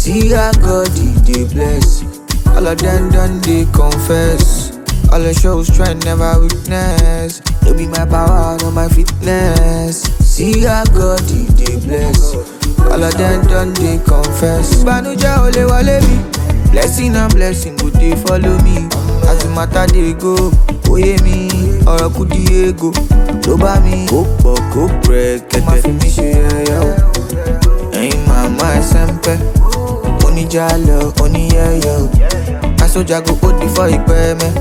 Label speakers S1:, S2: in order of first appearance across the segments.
S1: See how God they bless. All of them done they confess. All the shows try never witness. It be my power, not my fitness. See how God they bless. All of them done they confess. Banuja ole wale mi. Blessing and blessing good they follow me. As the matter they go, oye mi, ọ̀rọ̀ kù di ego. Ló bá mi kó pọ̀ kó brẹ̀kẹ̀tẹ̀. Má fi mi ṣe yẹ̀yẹ́ o. Ẹ̀yin màmá ẹsẹ̀ ń pẹ́. Oníjà lọ, oníyẹ̀yẹ́ o. Aṣọ́jà go hold the for ìpẹ́ mẹ́.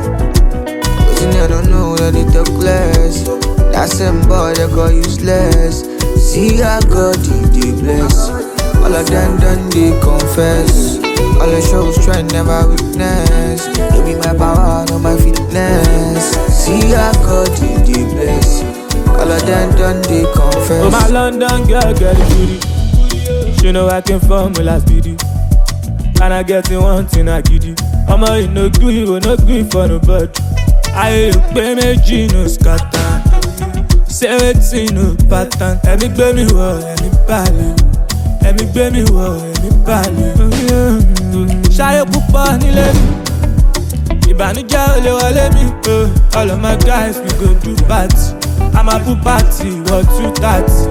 S1: Wetin I don't know that they talk less. That same boy they call useless. See how God they bless. All of them done they confess. All the shows try never witness. It be my power, not my fitness. See how God they bless. All of them done they confess.
S2: Oh my London girl, get the booty. She know I came from my last video. And I get in one thing I give you. I'ma you no good, you no good for nobody. I pay me no scatter. Say wetin no pattern. Ẹ̀mí gbé mi wọ̀, ẹ̀mí balẹ̀. Ẹ̀mí gbé mi wọ̀, ẹ̀mí balẹ̀. Ṣayé púpọ̀ nílé mi. Ìbànújẹ́ ò lè wọlé mi. All of my guys we go do party. I'ma put party, what 2:30.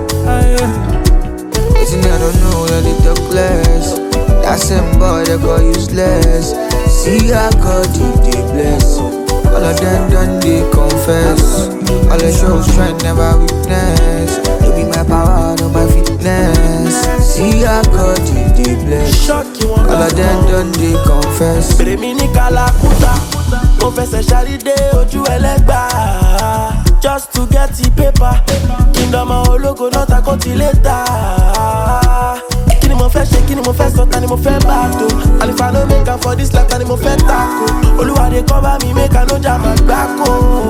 S1: Wetin I don't know that they talk less. That same boy they call useless. See how God they bless. All of them done they confess. All the shows try never witness. It be my power, not my fitness. See how God they bless. All of them done they confess.
S3: Bèrè mi ní Kalakuta, mo fẹsẹ̀ ṣàrídé ojú ẹlẹ́gbà. Just to get the paper, kingdom ológo náà ta kó ti létà. Kí ni mo fẹ́ ṣe, kí ni mo fẹ́ sọ, ta ni mo fẹ́ bá tó. Àlìfà no make am for this life, ta ni mo fẹ́ tako. Olúwa dey cover mi, make I no jam àgbákò.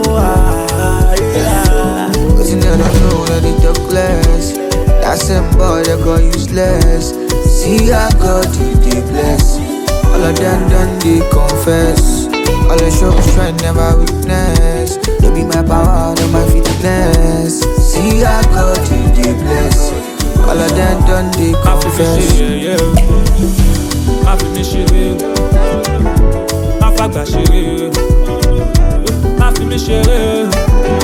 S1: Wetin I don't know that they talk less. That same boy they call useless. See how God they bless. All of them done they confess. All the shows try never witness. It be my power, not my fitness. See how God they bless. All of them done they confess.
S2: Má fi mi ṣeré, má fàgbà ṣeré, má fi mi ṣeré.